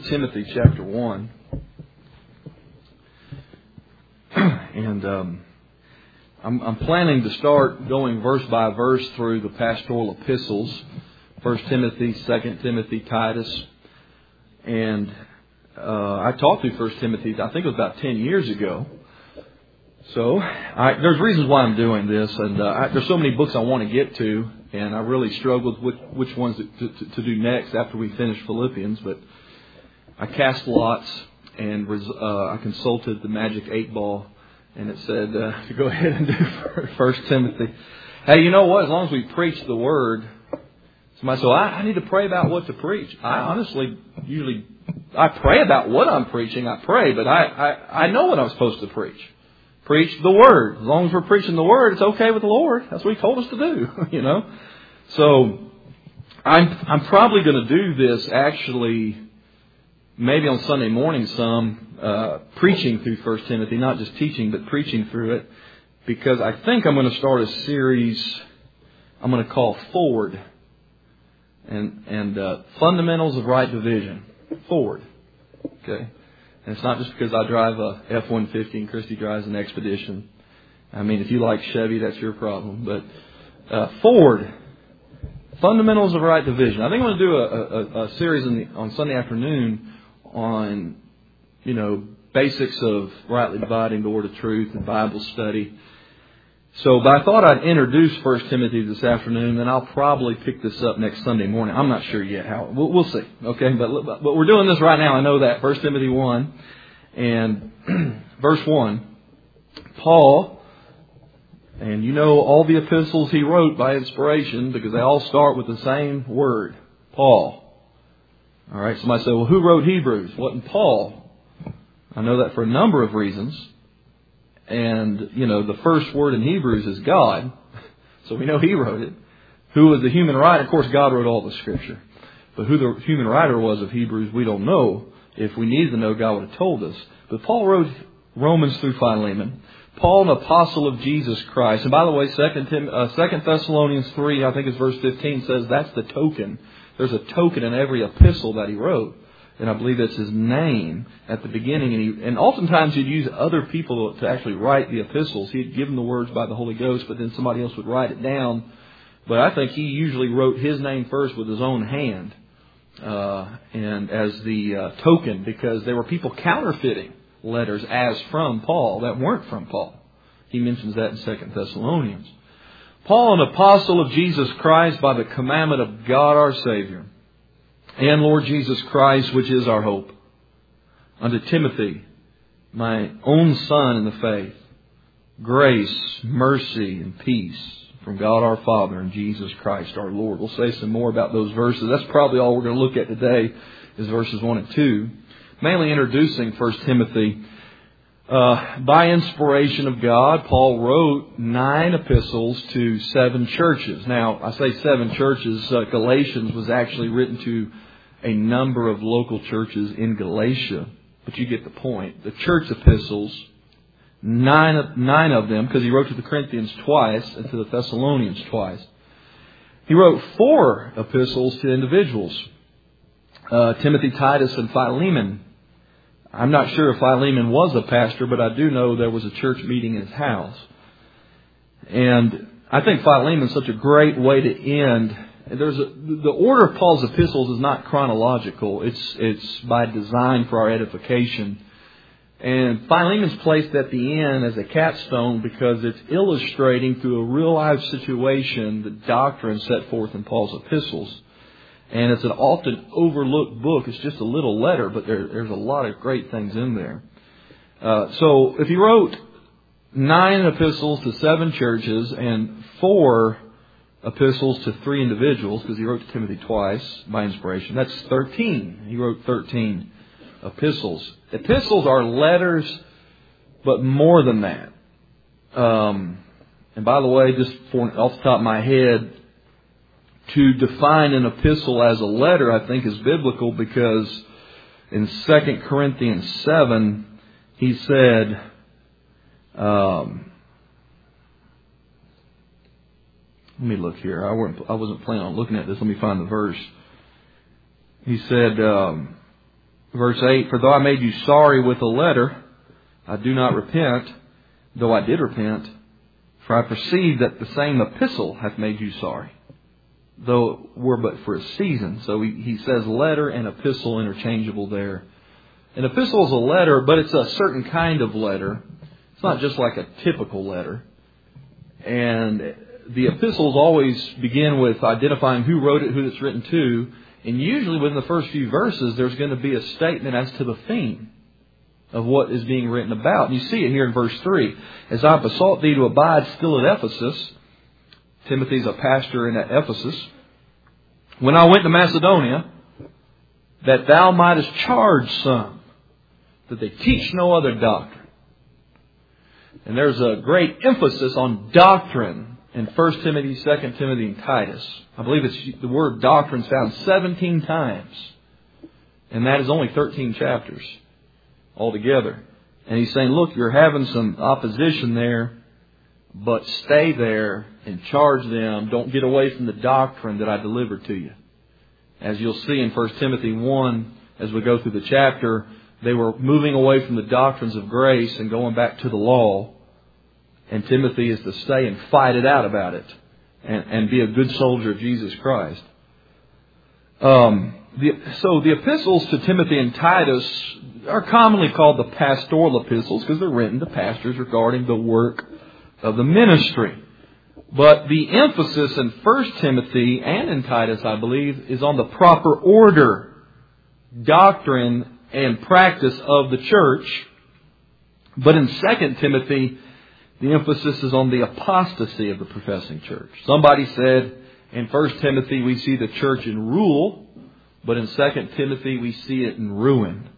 Timothy chapter 1. And I'm planning to start going verse by verse through the pastoral epistles. 1 Timothy, 2 Timothy, Titus. And I taught through 1 Timothy, I think it was about 10 years ago. So there's reasons why I'm doing this. And there's so many books I want to get to. And I really struggled with which ones to do next after we finish Philippians. But I cast lots and I consulted the magic 8 ball. And it said to go ahead and do 1 Timothy. Hey, you know what? As long as we preach the Word. Somebody said, I need to pray about what to preach. I honestly I pray about what I'm preaching. I pray, but I know what I'm supposed to preach. Preach the Word. As long as we're preaching the Word, it's okay with the Lord. That's what He told us to do, you know. So I'm probably going to do this actually maybe on Sunday morning preaching through 1 Timothy, not just teaching, but preaching through it, because I think I'm going to start a series I'm going to call Forward and Fundamentals of Right Division. Forward. Okay. And it's not just because I drive a F-150 and Christy drives an Expedition. I mean, if you like Chevy, that's your problem. But Forward. Fundamentals of Right Division. I think I'm going to do a series on Sunday afternoon on, basics of rightly dividing the Word of truth and Bible study. But I thought I'd introduce 1 Timothy this afternoon, then I'll probably pick this up next Sunday morning. I'm not sure yet how. We'll see. Okay, but we're doing this right now. I know that. 1 Timothy 1 and verse 1. Paul, and you know all the epistles he wrote by inspiration because they all start with the same word, Paul. All right, somebody say, well, who wrote Hebrews? Wasn't Paul? I know that for a number of reasons. And, the first word in Hebrews is God. So we know He wrote it. Who was the human writer? Of course, God wrote all the Scripture. But who the human writer was of Hebrews, we don't know. If we needed to know, God would have told us. But Paul wrote Romans through Philemon. Paul, an apostle of Jesus Christ. And by the way, 2 Thessalonians 3, I think it's verse 15, says that's the token. There's a token in every epistle that he wrote. And I believe that's his name at the beginning. And oftentimes he'd use other people to actually write the epistles. He'd give them the words by the Holy Ghost, but then somebody else would write it down. But I think he usually wrote his name first with his own hand. And as the token, because there were people counterfeiting letters as from Paul that weren't from Paul. He mentions that in 2 Thessalonians. Paul, an apostle of Jesus Christ by the commandment of God our Savior, and Lord Jesus Christ, which is our hope. Unto Timothy, my own son in the faith, grace, mercy, and peace from God our Father and Jesus Christ our Lord. We'll say some more about those verses. That's probably all we're going to look at today is verses 1 and 2. Mainly introducing 1 Timothy. By inspiration of God, Paul wrote 9 epistles to 7 churches. Now, I say 7 churches. Galatians was actually written to a number of local churches in Galatia. But you get the point. The church epistles, 9 of them, because he wrote to the Corinthians twice and to the Thessalonians twice. He wrote 4 epistles to individuals. Timothy, Titus, and Philemon. I'm not sure if Philemon was a pastor, but I do know there was a church meeting in his house. And I think Philemon is such a great way to end. The order of Paul's epistles is not chronological. It's by design for our edification. And Philemon's placed at the end as a capstone because it's illustrating through a real life situation the doctrine set forth in Paul's epistles. And it's an often overlooked book. It's just a little letter, but there's a lot of great things in there. So if he wrote 9 epistles to 7 churches and 4 epistles to 3 individuals, because he wrote to Timothy twice by inspiration, that's 13. He wrote 13 epistles. Epistles are letters, but more than that. And by the way, just off the top of my head, to define an epistle as a letter, I think, is biblical because in 2 Corinthians 7, he said, let me look here. I wasn't planning on looking at this. Let me find the verse. He said, Verse 8, for though I made you sorry with a letter, I do not repent, though I did repent, for I perceive that the same epistle hath made you sorry, though it were but for a season. So he says letter and epistle interchangeable there. An epistle is a letter, but it's a certain kind of letter. It's not just like a typical letter. And the epistles always begin with identifying who wrote it, who it's written to. And usually within the first few verses, there's going to be a statement as to the theme of what is being written about. And you see it here in verse 3. As I besought thee to abide still at Ephesus, Timothy's a pastor in Ephesus, when I went to Macedonia, that thou mightest charge some, that they teach no other doctrine. And there's a great emphasis on doctrine in 1 Timothy, 2 Timothy, and Titus. I believe the word doctrine is found 17 times. And that is only 13 chapters altogether. And he's saying, look, you're having some opposition there, but stay there and charge them. Don't get away from the doctrine that I delivered to you. As you'll see in 1 Timothy 1, as we go through the chapter, they were moving away from the doctrines of grace and going back to the law. And Timothy is to stay and fight it out about it and be a good soldier of Jesus Christ. So the epistles to Timothy and Titus are commonly called the pastoral epistles because they're written to pastors regarding the work of the ministry. But the emphasis in 1 Timothy and in Titus, I believe, is on the proper order, doctrine, and practice of the church. But in 2 Timothy, the emphasis is on the apostasy of the professing church. Somebody said in 1 Timothy we see the church in rule, but in 2 Timothy we see it in ruin.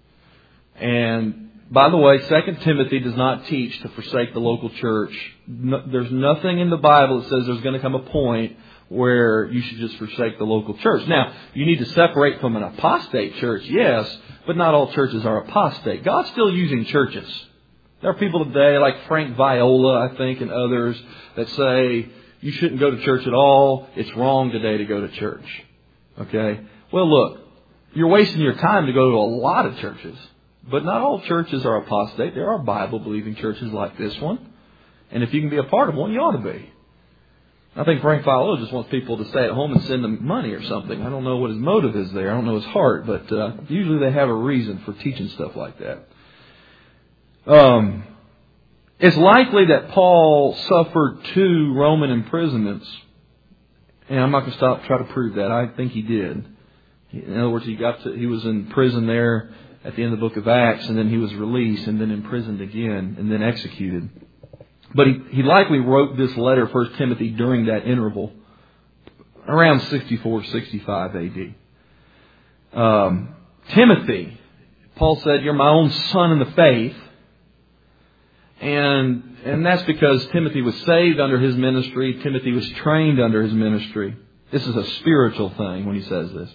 And by the way, 2 Timothy does not teach to forsake the local church. There's nothing in the Bible that says there's going to come a point where you should just forsake the local church. Now, you need to separate from an apostate church, yes, but not all churches are apostate. God's still using churches. There are people today like Frank Viola, I think, and others that say you shouldn't go to church at all. It's wrong today to go to church. Okay? Well, look, you're wasting your time to go to a lot of churches. But not all churches are apostate. There are Bible-believing churches like this one. And if you can be a part of one, you ought to be. I think Frank Viola just wants people to stay at home and send them money or something. I don't know what his motive is there. I don't know his heart. But usually they have a reason for teaching stuff like that. It's likely that Paul suffered 2 Roman imprisonments. And I'm not going to try to prove that. I think he did. In other words, he was in prison there at the end of the book of Acts, and then he was released and then imprisoned again and then executed. But he likely wrote this letter, 1 Timothy, during that interval, around 64, 65 A.D. Timothy, Paul said, you're my own son in the faith. And that's because Timothy was saved under his ministry. Timothy was trained under his ministry. This is a spiritual thing when he says this.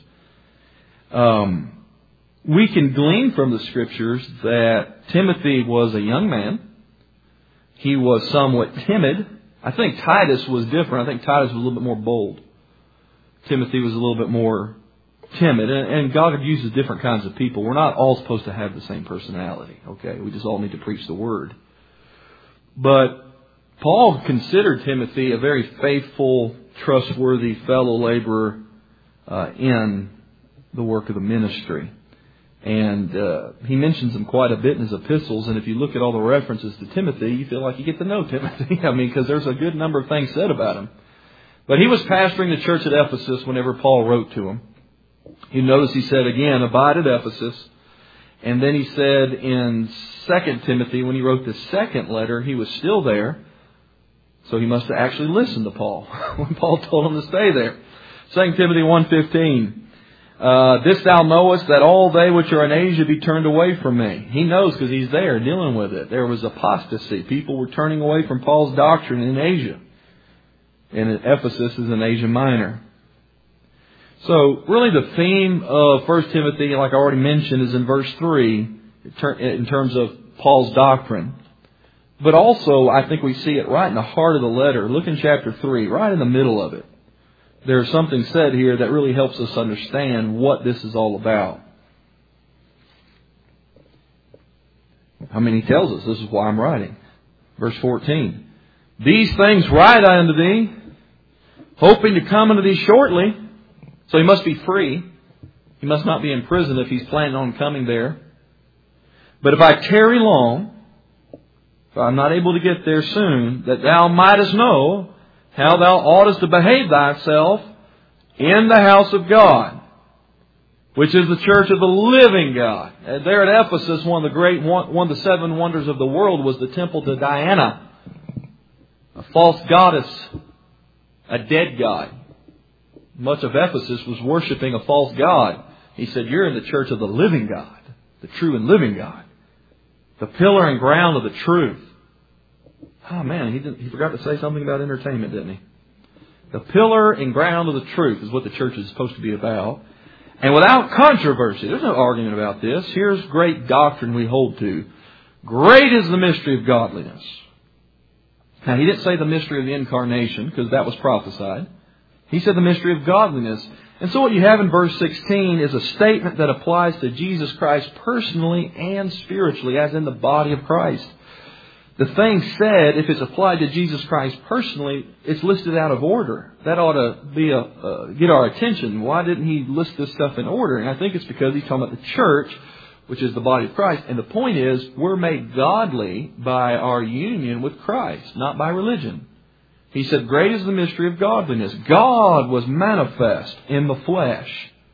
We can glean from the Scriptures that Timothy was a young man. He was somewhat timid. I think Titus was different. I think Titus was a little bit more bold. Timothy was a little bit more timid. And God uses different kinds of people. We're not all supposed to have the same personality. Okay, we just all need to preach the Word. But Paul considered Timothy a very faithful, trustworthy fellow laborer in the work of the ministry. And he mentions him quite a bit in his epistles. And if you look at all the references to Timothy, you feel like you get to know Timothy. I mean, because there's a good number of things said about him. But he was pastoring the church at Ephesus whenever Paul wrote to him. You notice he said again, abide at Ephesus. And then he said in 2 Timothy, when he wrote the second letter, he was still there. So he must have actually listened to Paul when Paul told him to stay there. 2 Timothy 1:15. This thou knowest, that all they which are in Asia be turned away from me. He knows because he's there dealing with it. There was apostasy. People were turning away from Paul's doctrine in Asia. And Ephesus is in Asia Minor. So really the theme of 1 Timothy, like I already mentioned, is in verse 3 in terms of Paul's doctrine. But also I think we see it right in the heart of the letter. Look in chapter 3, right in the middle of it. There's something said here that really helps us understand what this is all about. He tells us, this is why I'm writing. Verse 14. These things write I unto thee, hoping to come unto thee shortly. So he must be free. He must not be in prison if he's planning on coming there. But if I tarry long, if I'm not able to get there soon, that thou mightest know how thou oughtest to behave thyself in the house of God, which is the church of the living God. There at Ephesus, one of the 7 wonders of the world was the temple to Diana, a false goddess, a dead god. Much of Ephesus was worshiping a false god. He said, you're in the church of the living God, the true and living God, the pillar and ground of the truth. Oh man, he forgot to say something about entertainment, didn't he? The pillar and ground of the truth is what the church is supposed to be about. And without controversy, there's no argument about this. Here's great doctrine we hold to. Great is the mystery of godliness. Now, he didn't say the mystery of the incarnation, because that was prophesied. He said the mystery of godliness. And so what you have in verse 16 is a statement that applies to Jesus Christ personally and spiritually, as in the body of Christ. The thing said, if it's applied to Jesus Christ personally, it's listed out of order. That ought to be get our attention. Why didn't he list this stuff in order? And I think it's because he's talking about the church, which is the body of Christ. And the point is, we're made godly by our union with Christ, not by religion. He said, great is the mystery of godliness. God was manifest in the flesh,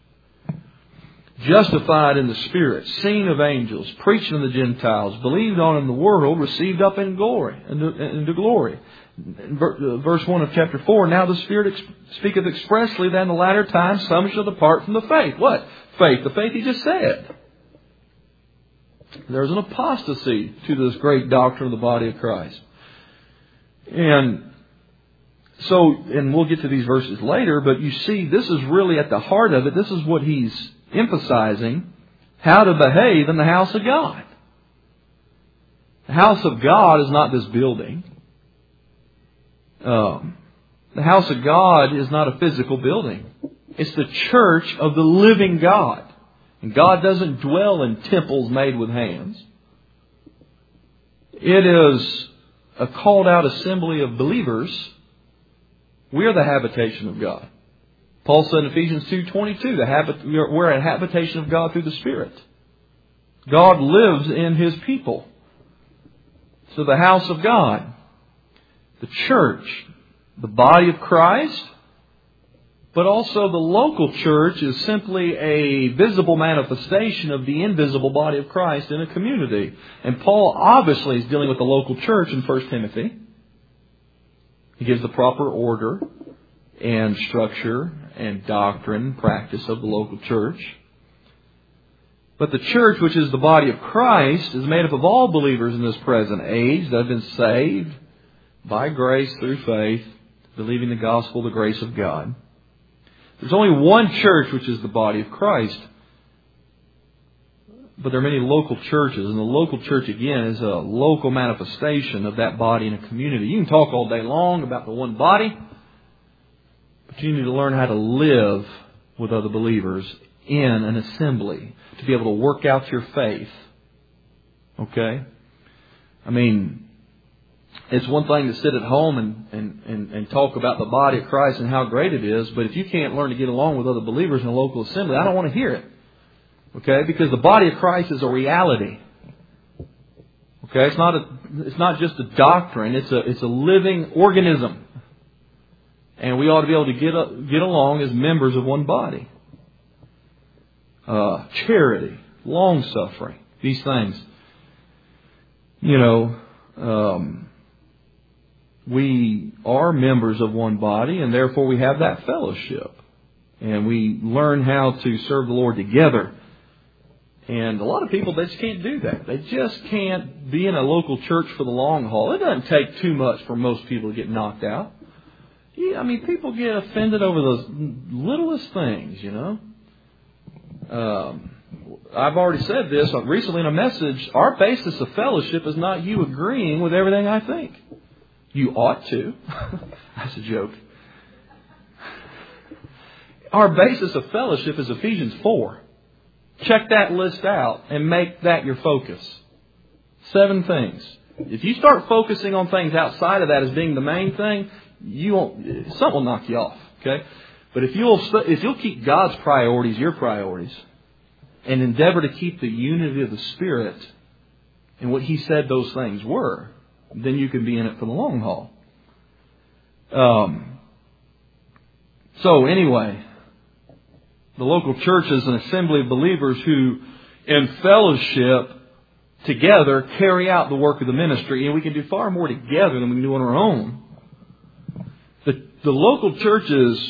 justified in the Spirit, seen of angels, preached to the Gentiles, believed on in the world, received up in glory, into glory. Verse 1 of chapter 4, now the Spirit speaketh expressly that in the latter times some shall depart from the faith. What? Faith. The faith he just said. There's an apostasy to this great doctrine of the body of Christ. And we'll get to these verses later, but you see, this is really at the heart of it. This is what he's emphasizing, how to behave in the house of God. The house of God is not this building. The house of God is not a physical building. It's the church of the living God. And God doesn't dwell in temples made with hands. It is a called out assembly of believers. We are the habitation of God. Paul said in Ephesians 2:22, we're a habitation of God through the Spirit. God lives in His people. So the house of God, the church, the body of Christ, but also the local church is simply a visible manifestation of the invisible body of Christ in a community. And Paul obviously is dealing with the local church in 1 Timothy. He gives the proper order and structure and doctrine, practice of the local church. But the church, which is the body of Christ, is made up of all believers in this present age that have been saved by grace through faith, believing the gospel, the grace of God. There's only one church, which is the body of Christ. But there are many local churches, and the local church, again, is a local manifestation of that body in a community. You can talk all day long about the one body, but you need to learn how to live with other believers in an assembly to be able to work out your faith. Okay? I mean, it's one thing to sit at home and talk about the body of Christ and how great it is, but if you can't learn to get along with other believers in a local assembly, I don't want to hear it. Okay? Because the body of Christ is a reality. Okay? It's not just a doctrine, it's a living organism. And we ought to be able to get along as members of one body. Charity, long-suffering, these things. We are members of one body, and therefore we have that fellowship. And we learn how to serve the Lord together. And a lot of people, they just can't do that. They just can't be in a local church for the long haul. It doesn't take too much for most people to get knocked out. Yeah, I mean, people get offended over those littlest things, I've already said this recently in a message. Our basis of fellowship is not you agreeing with everything I think. You ought to. That's a joke. Our basis of fellowship is Ephesians 4. Check that list out and make that your focus. 7 things. If you start focusing on things outside of that as being the main thing, something will knock you off. Okay? But if you'll keep God's priorities your priorities, and endeavor to keep the unity of the Spirit and what He said those things were, then you can be in it for the long haul. So anyway, the local church is an assembly of believers who, in fellowship together, carry out the work of the ministry. And we can do far more together than we can do on our own. The local churches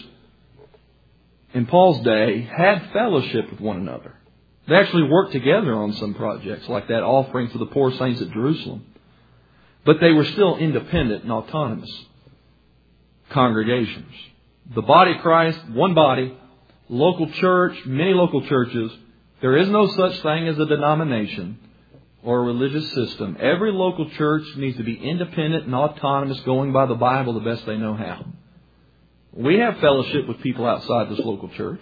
in Paul's day had fellowship with one another. They actually worked together on some projects, like that offering for the poor saints at Jerusalem. But they were still independent and autonomous congregations. The body of Christ, one body, local church, many local churches. There is no such thing as a denomination or a religious system. Every local church needs to be independent and autonomous, going by the Bible the best they know how. We have fellowship with people outside this local church.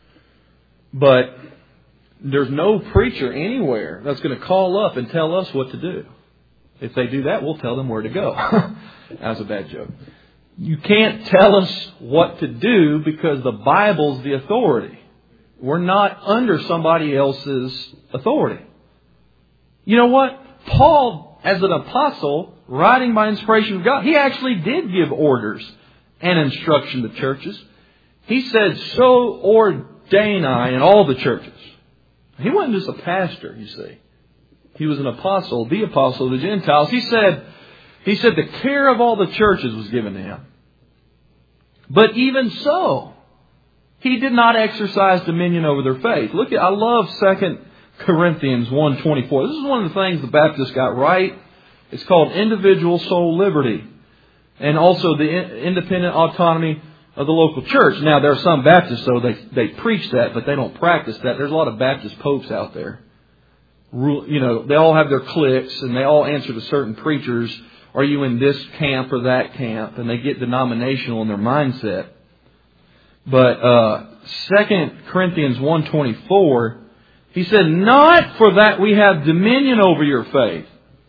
But there's no preacher anywhere that's going to call up and tell us what to do. If they do that, we'll tell them where to go. That's a bad joke. You can't tell us what to do because the Bible's the authority. We're not under somebody else's authority. You know what? Paul, as an apostle, writing by inspiration of God, he actually did give orders and instruction to churches. He said, so ordain I in all the churches. He wasn't just a pastor, you see. He was an apostle, the apostle of the Gentiles. He said the care of all the churches was given to him. But even so, he did not exercise dominion over their faith. I love 2 Corinthians 1:24. This is one of the things the Baptists got right. It's called individual soul liberty. And also the independent autonomy of the local church. Now, there are some Baptists, though, they preach that, but they don't practice that. There's a lot of Baptist popes out there. They all have their cliques, and they all answer to certain preachers. Are you in this camp or that camp? And they get denominational in their mindset. But 2 Corinthians 1:24, he said, not for that we have dominion over your faith,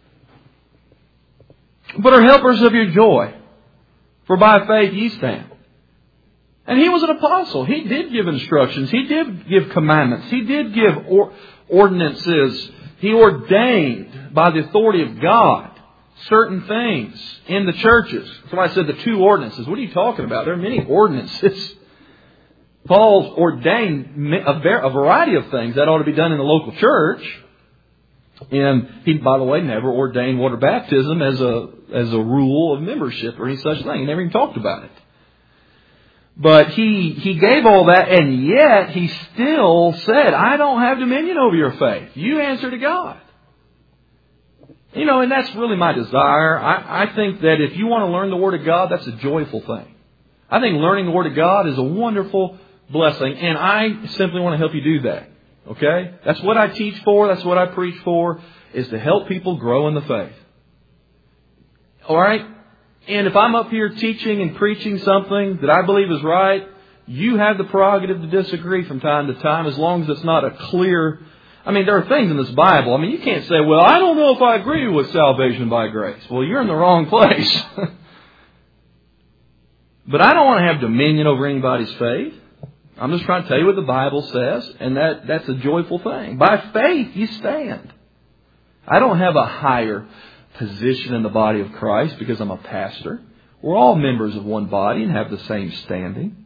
but are helpers of your joy. For by faith ye stand. And he was an apostle. He did give instructions. He did give commandments. He did give ordinances. He ordained by the authority of God certain things in the churches. Somebody said the 2 ordinances. What are you talking about? There are many ordinances. Paul's ordained a variety of things that ought to be done in the local church. And he, by the way, never ordained water baptism as a rule of membership or any such thing. He never even talked about it. But he gave all that, and yet he still said, I don't have dominion over your faith. You answer to God. And that's really my desire. I think that if you want to learn the Word of God, that's a joyful thing. I think learning the Word of God is a wonderful blessing, and I simply want to help you do that. Okay? That's what I teach for. That's what I preach for, is to help people grow in the faith. All right? And if I'm up here teaching and preaching something that I believe is right, you have the prerogative to disagree from time to time, as long as it's not a clear... there are things in this Bible. You can't say, well, I don't know if I agree with salvation by grace. Well, you're in the wrong place. But I don't want to have dominion over anybody's faith. I'm just trying to tell you what the Bible says, and that's a joyful thing. By faith, you stand. I don't have a higher position in the body of Christ because I'm a pastor. We're all members of one body and have the same standing.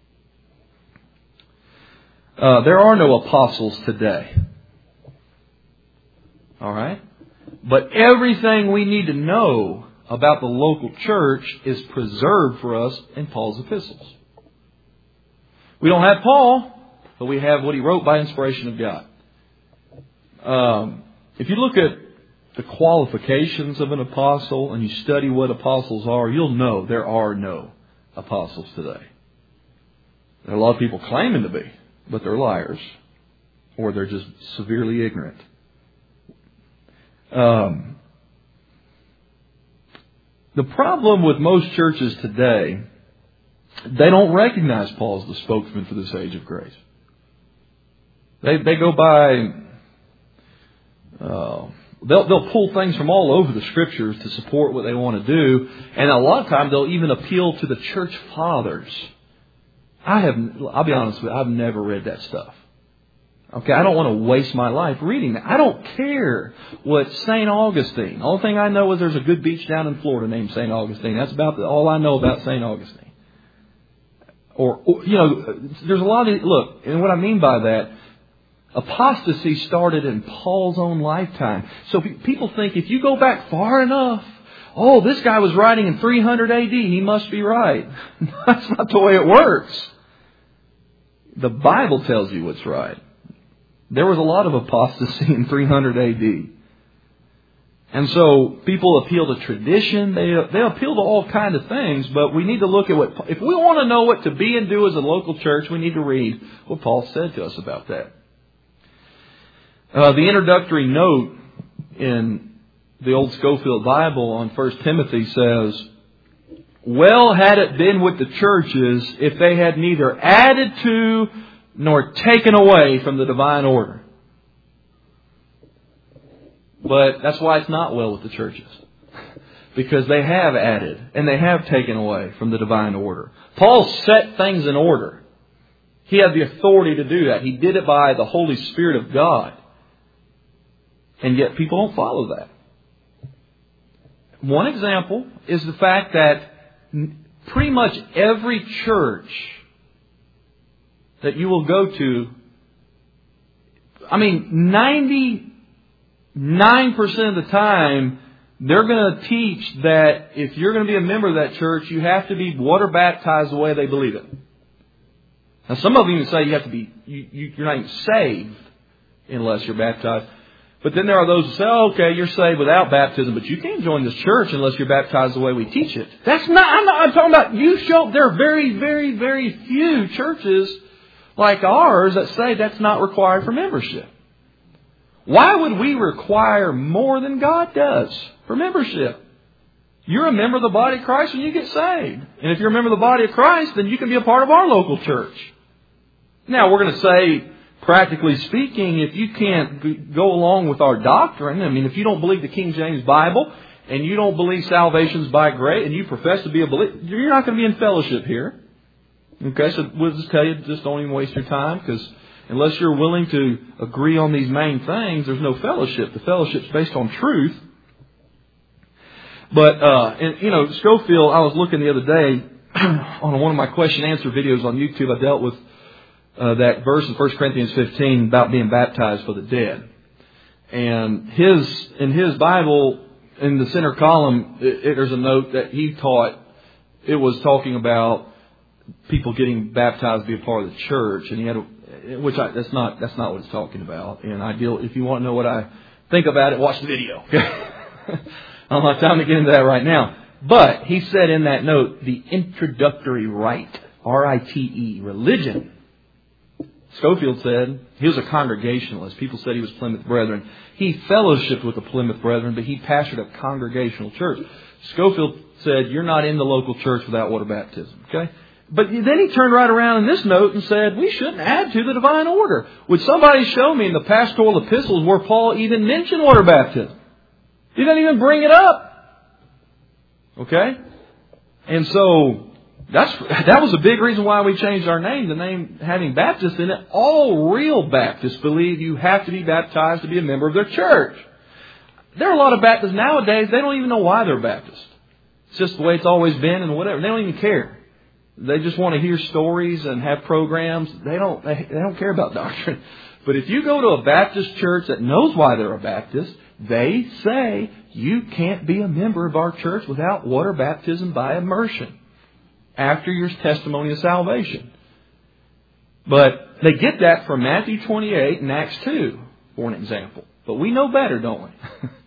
There are no apostles today. All right? But everything we need to know about the local church is preserved for us in Paul's epistles. We don't have Paul, but we have what he wrote by inspiration of God. If you look at the qualifications of an apostle and you study what apostles are, you'll know there are no apostles today. There are a lot of people claiming to be, but they're liars, or they're just severely ignorant. The problem with most churches today, they don't recognize Paul as the spokesman for this age of grace. They go by They'll pull things from all over the Scriptures to support what they want to do. And a lot of times they'll even appeal to the church fathers. I'll be honest with you, I've never read that stuff. Okay, I don't want to waste my life reading that. I don't care what St. Augustine. The only thing I know is there's a good beach down in Florida named St. Augustine. That's about all I know about St. Augustine. Or, there's a lot of, look, and what I mean by that, apostasy started in Paul's own lifetime. So people think if you go back far enough, oh, this guy was writing in 300 AD, he must be right. That's not the way it works. The Bible tells you what's right. There was a lot of apostasy in 300 AD. And so people appeal to tradition. They appeal to all kinds of things. But we need to look at what... If we want to know what to be and do as a local church, we need to read what Paul said to us about that. The introductory note in the Old Scofield Bible on 1 Timothy says, "Well had it been with the churches if they had neither added to nor taken away from the divine order." But that's why it's not well with the churches. Because they have added and they have taken away from the divine order. Paul set things in order. He had the authority to do that. He did it by the Holy Spirit of God. And yet people don't follow that. One example is the fact that pretty much every church that you will go to, 99% of the time, they're going to teach that if you're going to be a member of that church, you have to be water baptized the way they believe it. Now, some of them even say you have to be, you're not even saved unless you're baptized. But then there are those who say, oh, okay, you're saved without baptism, but you can't join this church unless you're baptized the way we teach it. I'm talking about there are very, very, very few churches like ours that say that's not required for membership. Why would we require more than God does for membership? You're a member of the body of Christ when you get saved. And if you're a member of the body of Christ, then you can be a part of our local church. Now, we're going to say, practically speaking, if you can't go along with our doctrine, if you don't believe the King James Bible and you don't believe salvation's by grace and you profess to be a believer, you're not going to be in fellowship here. Okay, so we'll just tell you, just don't even waste your time, because unless you're willing to agree on these main things, there's no fellowship. The fellowship's based on truth. But, Scofield, I was looking the other day on one of my question and answer videos on YouTube. I dealt with that verse in 1 Corinthians 15 about being baptized for the dead. And in his Bible, in the center column, there's a note that he taught. It was talking about people getting baptized to be a part of the church, and he had that's not what it's talking about. And if you want to know what I think about it, watch the video. I don't have time to get into that right now. But he said in that note, the introductory rite, R-I-T-E, religion. Scofield said he was a Congregationalist. People said he was Plymouth Brethren. He fellowshipped with the Plymouth Brethren, but he pastored a Congregational church. Scofield said, you're not in the local church without water baptism. Okay? But then he turned right around in this note and said, we shouldn't add to the divine order. Would somebody show me in the pastoral epistles where Paul even mentioned water baptism? He didn't even bring it up. Okay? And so that was a big reason why we changed our name, the name having Baptist in it. All real Baptists believe you have to be baptized to be a member of their church. There are a lot of Baptists nowadays, they don't even know why they're Baptist. It's just the way it's always been and whatever. They don't even care. They just want to hear stories and have programs. They don't care about doctrine. But if you go to a Baptist church that knows why they're a Baptist, they say you can't be a member of our church without water baptism by immersion after your testimony of salvation. But they get that from Matthew 28 and Acts 2, for an example. But we know better, don't we?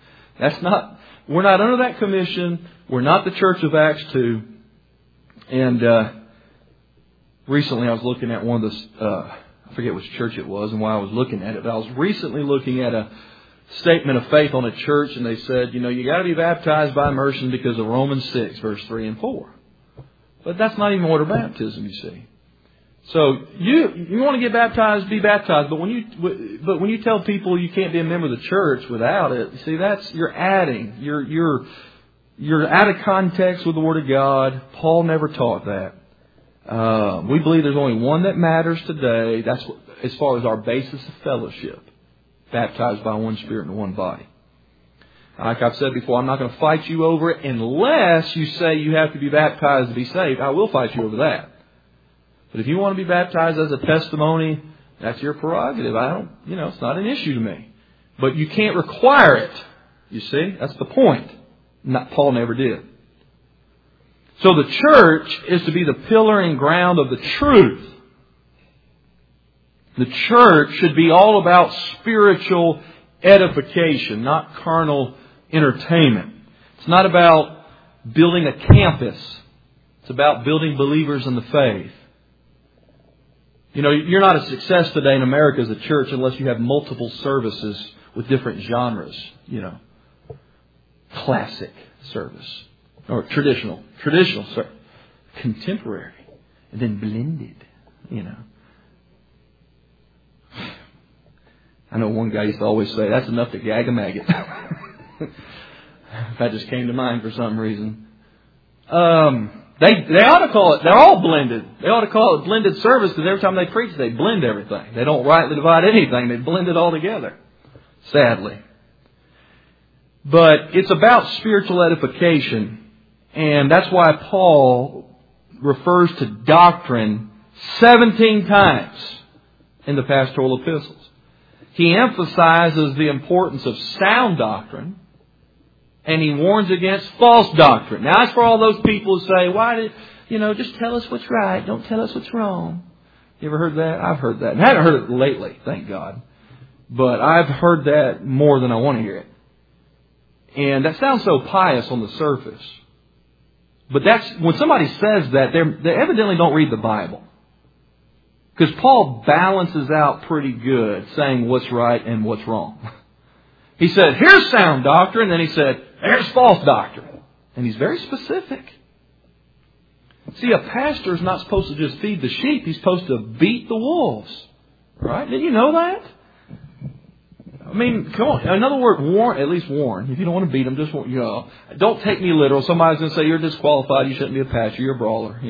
We're not under that commission. We're not the church of Acts 2. And recently I was looking at one of the, I forget which church it was and why I was looking at it, but I was recently looking at a statement of faith on a church, and they said, you got to be baptized by immersion because of Romans 6, verse 3 and 4. But that's not even water baptism, you see. So you want to get baptized, be baptized. But when you tell people you can't be a member of the church without it, see, you're adding. You're out of context with the Word of God. Paul never taught that. We believe there's only one that matters today. That's as far as our basis of fellowship. Baptized by one Spirit and one body. Like I've said before, I'm not going to fight you over it unless you say you have to be baptized to be saved. I will fight you over that. But if you want to be baptized as a testimony, that's your prerogative. It's not an issue to me. But you can't require it. You see? That's the point. Paul never did. So the church is to be the pillar and ground of the truth. The church should be all about spiritual edification, not carnal entertainment. It's not about building a campus. It's about building believers in the faith. You're not a success today in America as a church unless you have multiple services with different genres. Classic service. Or traditional service. Contemporary. And then blended. I know one guy used to always say, that's enough to gag a maggot. That just came to mind for some reason. They ought to call it, they're all blended. They ought to call it blended service because every time they preach, they blend everything. They don't rightly divide anything. They blend it all together. Sadly. But it's about spiritual edification. And that's why Paul refers to doctrine 17 times in the pastoral epistles. He emphasizes the importance of sound doctrine. And he warns against false doctrine. Now, as for all those people who say, just tell us what's right. Don't tell us what's wrong. You ever heard that? I've heard that. And I haven't heard it lately, thank God. But I've heard that more than I want to hear it. And that sounds so pious on the surface. But when somebody says that, they evidently don't read the Bible. Because Paul balances out pretty good saying what's right and what's wrong. He said, here's sound doctrine. And then he said, there's false doctrine. And he's very specific. See, a pastor is not supposed to just feed the sheep. He's supposed to beat the wolves. Right? Did you know that? I mean, come on. In other words, warn. At least warn. If you don't want to beat them, just warn. Don't take me literal. Somebody's going to say you're disqualified. You shouldn't be a pastor. You're a brawler.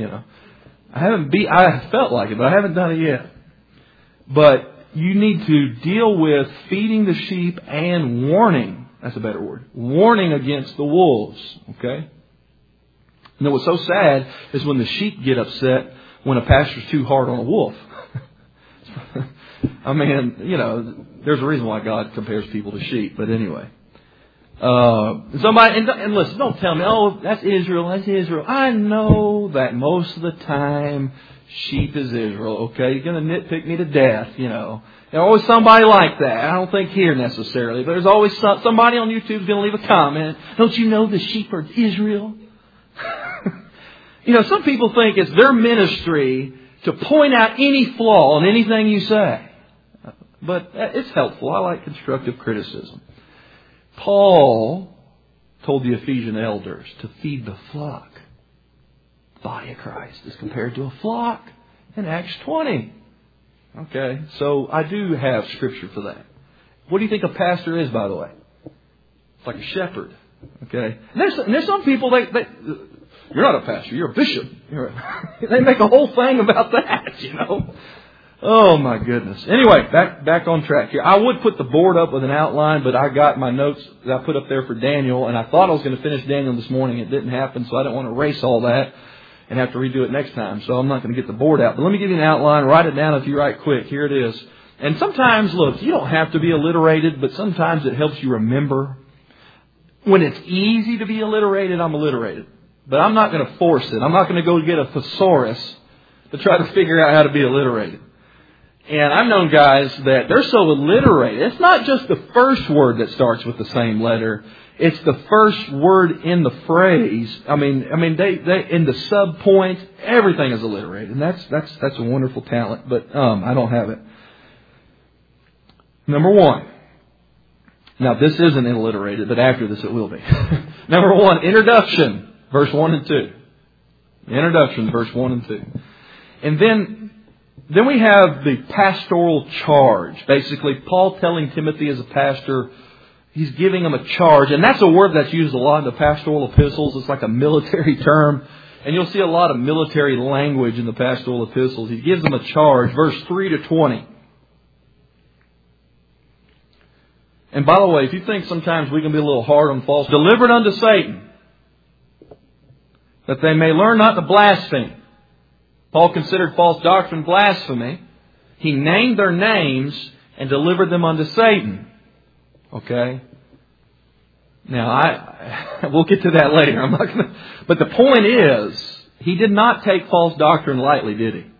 I felt like it, but I haven't done it yet. But you need to deal with feeding the sheep and warning. That's a better word. Warning against the wolves. Okay? And what's so sad is when the sheep get upset when a pastor's too hard on a wolf. I mean, there's a reason why God compares people to sheep. But anyway. And listen, don't tell me, that's Israel, that's Israel. I know that most of the time sheep is Israel, okay? You're going to nitpick me to death, There's always somebody like that. I don't think here necessarily, but there's always somebody on YouTube who's going to leave a comment. Don't you know the sheep are Israel? Some people think it's their ministry to point out any flaw in anything you say. But it's helpful. I like constructive criticism. Paul told the Ephesian elders to feed the flock. The body of Christ is compared to a flock in Acts 20. Okay, so I do have scripture for that. What do you think a pastor is, by the way? It's like a shepherd. Okay, and there's some people you're not a pastor, you're a bishop. They make a whole thing about that, Oh my goodness. Anyway, back on track here. I would put the board up with an outline, but I got my notes that I put up there for Daniel, and I thought I was going to finish Daniel this morning. It didn't happen, so I didn't want to erase all that and have to redo it next time. So I'm not going to get the board out. But let me give you an outline. Write it down if you write quick. Here it is. And sometimes, look, you don't have to be alliterated, but sometimes it helps you remember. When it's easy to be alliterated, I'm alliterated. But I'm not going to force it. I'm not going to go get a thesaurus to try to figure out how to be alliterated. And I've known guys that they're so alliterated. It's not just the first word that starts with the same letter. It's the first word in the phrase. They in the sub-point, everything is alliterated. And that's a wonderful talent, but I don't have it. Number one. Now, this isn't alliterated, but after this it will be. Number one, introduction, verse 1 and 2. Introduction, verse 1 and 2. And then Then we have the pastoral charge. Basically, Paul telling Timothy as a pastor, he's giving him a charge. And that's a word that's used a lot in the pastoral epistles. It's like a military term. And you'll see a lot of military language in the pastoral epistles. He gives them a charge, verse 3 to 20. And by the way, if you think sometimes we can be a little hard on false, delivered unto Satan, that they may learn not to blaspheme. Paul considered false doctrine blasphemy. He named their names and delivered them unto Satan. Okay? Now, we'll get to that later. I'm not gonna, but the point is, he did not take false doctrine lightly, did he?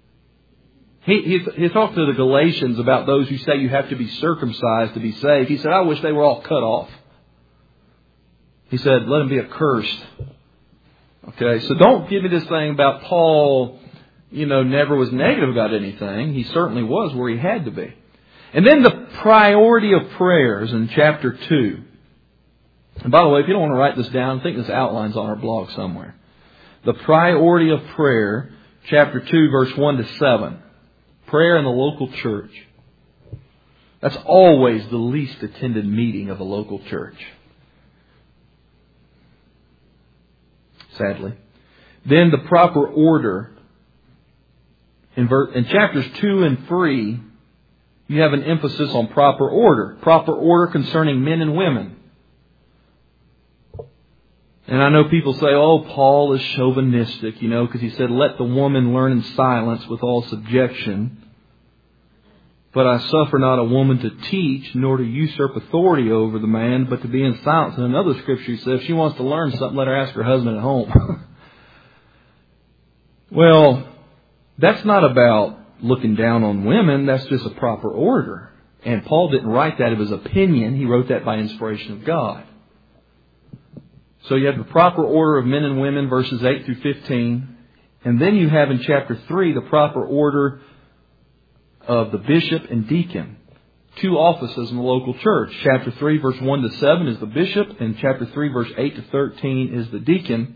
He talked to the Galatians about those who say you have to be circumcised to be saved. He said, I wish they were all cut off. He said, let them be accursed. Okay, so don't give me this thing about Paul, never was negative about anything. He certainly was where he had to be. And then the priority of prayers in chapter 2. And by the way, if you don't want to write this down, I think this outline's on our blog somewhere. The priority of prayer, chapter 2, verse 1 to 7. Prayer in the local church. That's always the least attended meeting of a local church. Sadly. Then the proper order. In chapters 2 and 3, you have an emphasis on proper order. Proper order concerning men and women. And I know people say, Paul is chauvinistic, because he said, let the woman learn in silence with all subjection. But I suffer not a woman to teach, nor to usurp authority over the man, but to be in silence. And another scripture he says, if she wants to learn something, let her ask her husband at home. Well, that's not about looking down on women. That's just a proper order. And Paul didn't write that of his opinion. He wrote that by inspiration of God. So you have the proper order of men and women, verses 8 through 15. And then you have in chapter 3 the proper order of the bishop and deacon. 2 offices in the local church. Chapter 3, verse 1 to 7 is the bishop, and chapter 3, verse 8 to 13 is the deacon.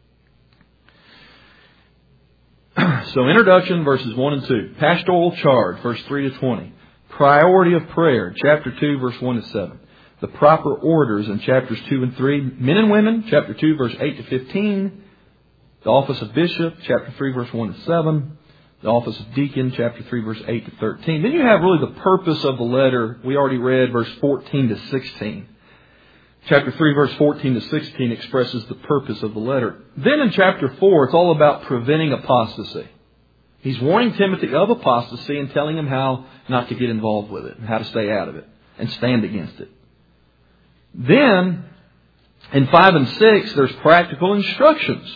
So introduction, verses 1 and 2. Pastoral charge, verse 3 to 20. Priority of prayer, chapter 2, verse 1 to 7. The proper orders in chapters 2 and 3. Men and women, chapter 2, verse 8 to 15. The office of bishop, chapter 3, verse 1 to 7. The office of deacon, chapter 3, verse 8 to 13. Then you have really the purpose of the letter. We already read verse 14 to 16. Chapter 3, verse 14 to 16 expresses the purpose of the letter. Then in chapter 4, it's all about preventing apostasy. He's warning Timothy of apostasy and telling him how not to get involved with it and how to stay out of it and stand against it. Then, in 5 and 6, there's practical instructions.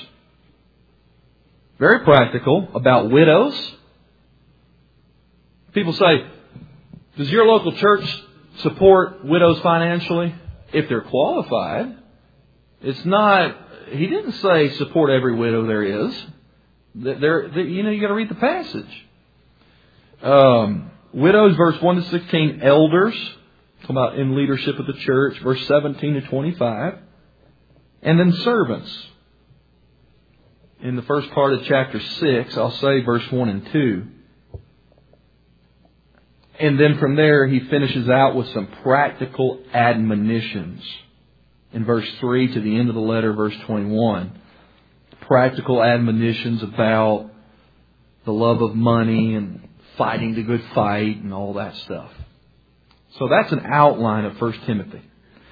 Very practical about widows. People say, does your local church support widows financially? If they're qualified. It's not, he didn't say support every widow there is. You got to read the passage. Widows, verse 1 to 16, elders. Talking about in leadership of the church, verse 17 to 25. And then servants. In the first part of chapter 6, I'll say verse 1 and 2. And then from there, he finishes out with some practical admonitions. In verse 3 to the end of the letter, verse 21. Practical admonitions about the love of money and fighting the good fight and all that stuff. So that's an outline of 1 Timothy.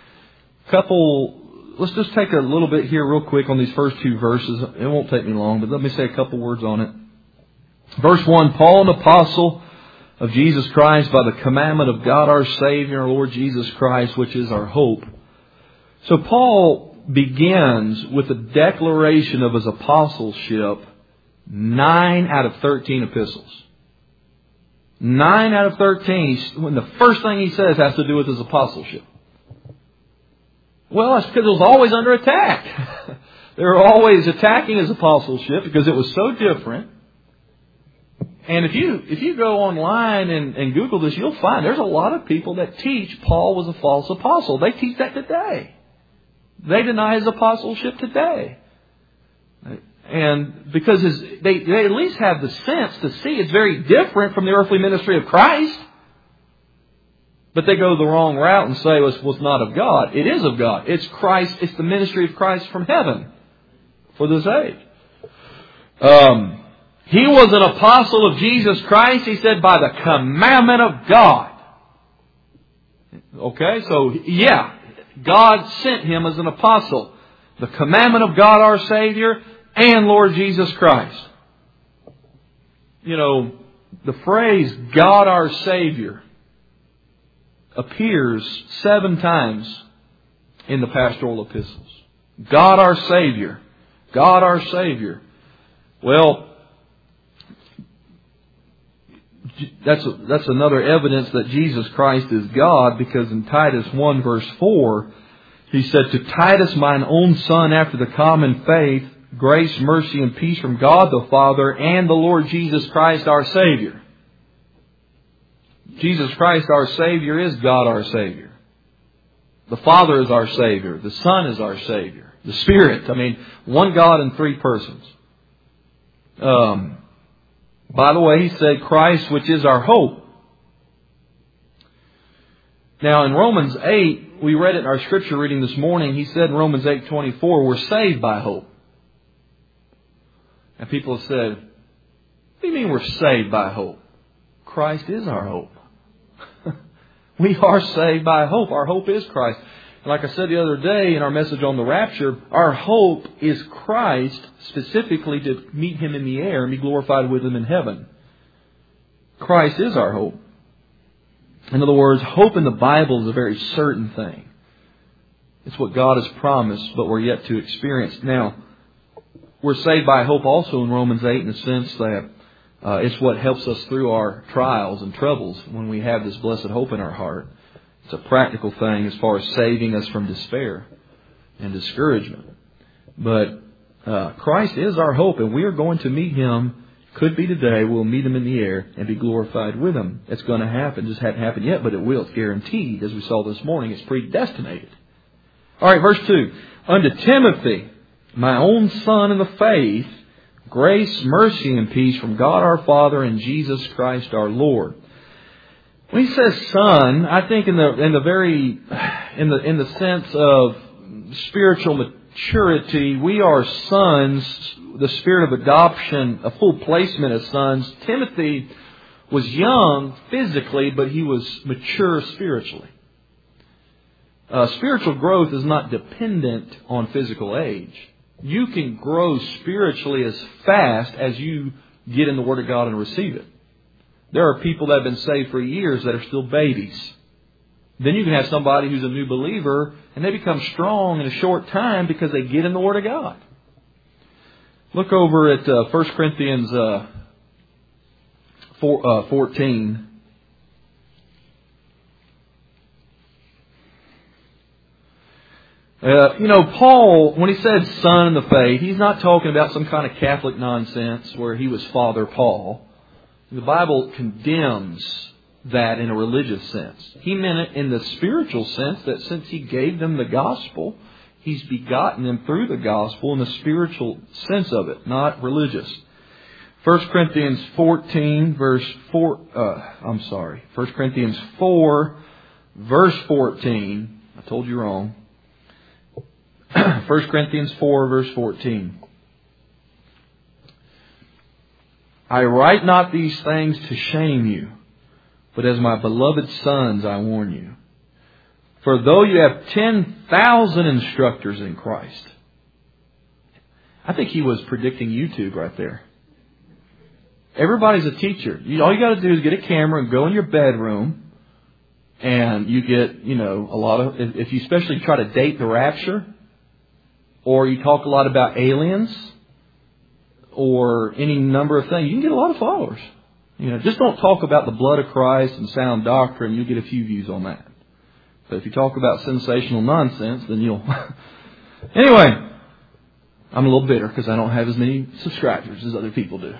Let's just take a little bit here real quick on these first 2 verses. It won't take me long, but let me say a couple words on it. Verse 1, Paul, an apostle of Jesus Christ by the commandment of God our Savior, our Lord Jesus Christ, which is our hope. So Paul begins with a declaration of his apostleship 9 out of 13 epistles. 9 out of 13, when the first thing he says has to do with his apostleship. Well, that's because it was always under attack. They were always attacking his apostleship because it was so different. And if you go online and Google this, you'll find there's a lot of people that teach Paul was a false apostle. They teach that today. They deny his apostleship today. And because they at least have the sense to see it's very different from the earthly ministry of Christ. But they go the wrong route and say, well, it was not of God. It is of God. It's Christ. It's the ministry of Christ from heaven for this age. He was an apostle of Jesus Christ, he said, by the commandment of God. Okay, so yeah, God sent him as an apostle. The commandment of God our Savior and Lord Jesus Christ. You know, the phrase God our Savior appears 7 times in the pastoral epistles. God our Savior. God our Savior. Well, that's another evidence that Jesus Christ is God, because in Titus 1 verse 4, he said, to Titus, mine own son, after the common faith, grace, mercy, and peace from God the Father and the Lord Jesus Christ our Savior. Jesus Christ our Savior is God our Savior. The Father is our Savior. The Son is our Savior. The Spirit, one God in 3 persons. By the way, he said, Christ, which is our hope. Now, in Romans 8, we read it in our scripture reading this morning. He said in Romans 8:24, we're saved by hope. And people have said, what do you mean we're saved by hope? Christ is our hope. We are saved by hope. Our hope is Christ. And like I said the other day in our message on the rapture, our hope is Christ, specifically to meet Him in the air and be glorified with Him in heaven. Christ is our hope. In other words, hope in the Bible is a very certain thing. It's what God has promised, but we're yet to experience. Now, we're saved by hope also in Romans 8 in the sense that it's what helps us through our trials and troubles when we have this blessed hope in our heart. It's a practical thing as far as saving us from despair and discouragement. But Christ is our hope, and we are going to meet Him. Could be today. We'll meet Him in the air and be glorified with Him. It's going to happen. It just hasn't happened yet, but it will. It's guaranteed. As we saw this morning, it's predestinated. All right, verse 2. Unto Timothy, my own son in the faith, grace, mercy, and peace from God our Father and Jesus Christ our Lord. When he says son, I think in the sense of spiritual maturity, we are sons, the spirit of adoption, a full placement as sons. Timothy was young physically, but he was mature spiritually. Spiritual growth is not dependent on physical age. You can grow spiritually as fast as you get in the Word of God and receive it. There are people that have been saved for years that are still babies. Then you can have somebody who's a new believer and they become strong in a short time because they get in the Word of God. Look over at 1 Corinthians 14. Paul, when he said son in the faith, he's not talking about some kind of Catholic nonsense where he was Father Paul. The Bible condemns that in a religious sense. He meant it in the spiritual sense that since he gave them the gospel, he's begotten them through the gospel in the spiritual sense of it, not religious. 1 Corinthians 14 verse 4, 1 Corinthians 4 verse 14. I told you wrong. 1 Corinthians 4 verse 14. I write not these things to shame you, but as my beloved sons I warn you. For though you have 10,000 instructors in Christ. I think he was predicting YouTube right there. Everybody's a teacher. All you got to do is get a camera and go in your bedroom, and you get, a lot of, if you especially try to date the rapture, or you talk a lot about aliens, or any number of things, you can get a lot of followers. Just don't talk about the blood of Christ and sound doctrine. You'll get a few views on that. But if you talk about sensational nonsense, then you'll... Anyway, I'm a little bitter because I don't have as many subscribers as other people do.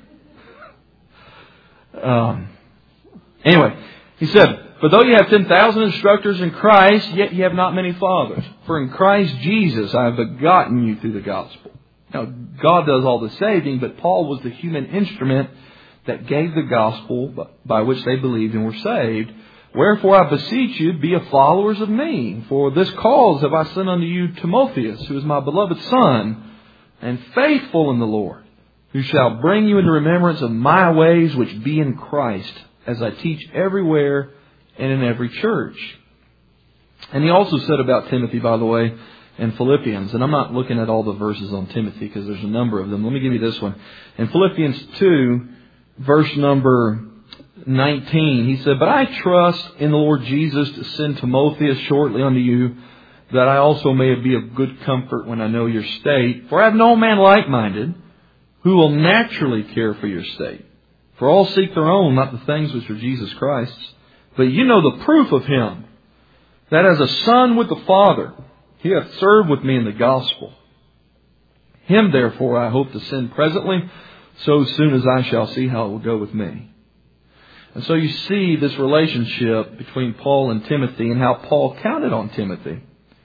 Anyway, he said, for though you have 10,000 instructors in Christ, yet you have not many fathers. For in Christ Jesus I have begotten you through the gospel. Now, God does all the saving, but Paul was the human instrument that gave the gospel by which they believed and were saved. Wherefore I beseech you, be followers of me. For this cause have I sent unto you Timotheus, who is my beloved son, and faithful in the Lord, who shall bring you into remembrance of my ways which be in Christ, as I teach everywhere and in every church. And he also said about Timothy, by the way, in Philippians, and I'm not looking at all the verses on Timothy because there's a number of them. Let me give you this one. In Philippians 2, verse number 19, he said, But I trust in the Lord Jesus to send Timotheus shortly unto you, that I also may be of good comfort when I know your state. For I have no man like-minded, who will naturally care for your state. For all seek their own, not the things which are Jesus Christ's. But you know the proof of him, that as a son with the Father, he hath served with me in the gospel. Him therefore I hope to send presently, so soon as I shall see how it will go with me. And so you see this relationship between Paul and Timothy and how Paul counted on Timothy.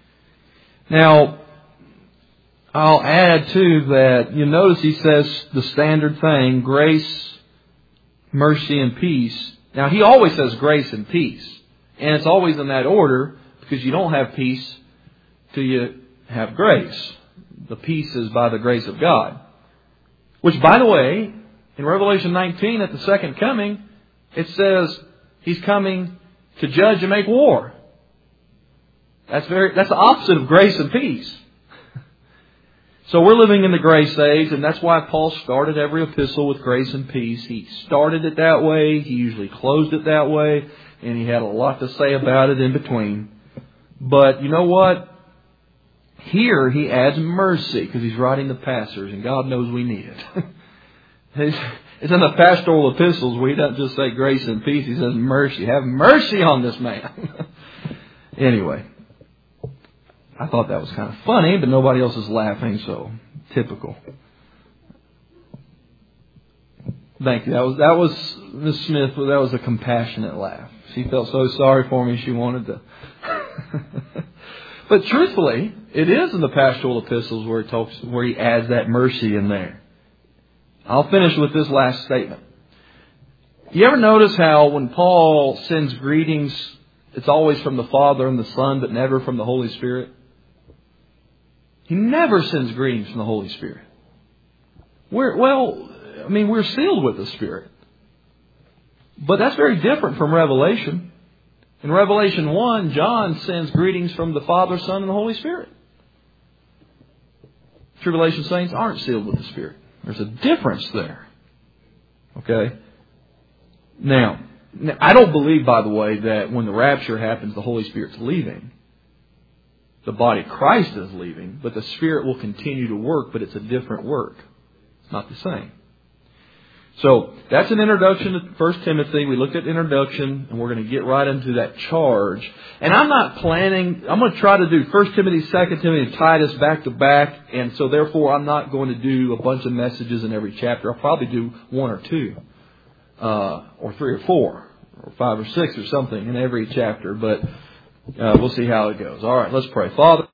Now, I'll add too that you notice he says the standard thing, grace, mercy, and peace. Now, he always says grace and peace. And it's always in that order because you don't have peace till you have grace. The peace is by the grace of God. Which, by the way, in Revelation 19 at the second coming, it says He's coming to judge and make war. That's the opposite of grace and peace. So we're living in the grace age, and that's why Paul started every epistle with grace and peace. He started it that way. He usually closed it that way. And he had a lot to say about it in between. But you know what? Here he adds mercy because he's writing the pastors, and God knows we need it. It's in the pastoral epistles where he doesn't just say grace and peace. He says mercy. Have mercy on this man. Anyway, I thought that was kind of funny, but nobody else is laughing, so typical. Thank you. That was Miss Smith. That was a compassionate laugh. She felt so sorry for me. She wanted to. But truthfully, it is in the pastoral epistles where he adds that mercy in there. I'll finish with this last statement. You ever notice how when Paul sends greetings, it's always from the Father and the Son, but never from the Holy Spirit? He never sends greetings from the Holy Spirit. We're sealed with the Spirit. But that's very different from Revelation. In Revelation 1, John sends greetings from the Father, Son, and the Holy Spirit. Tribulation saints aren't sealed with the Spirit. There's a difference there. Okay? Now, I don't believe, by the way, that when the rapture happens, the Holy Spirit's leaving. The body of Christ is leaving, but the Spirit will continue to work, but it's a different work. It's not the same. So, that's an introduction to 1 Timothy. We looked at introduction, and we're going to get right into that charge. And I'm going to try to do 1 Timothy, 2 Timothy, and Titus back to back, and so therefore I'm not going to do a bunch of messages in every chapter. I'll probably do 1 or 2, or 3 or 4, or 5 or 6 or something in every chapter, but we'll see how it goes. All right, let's pray. Father.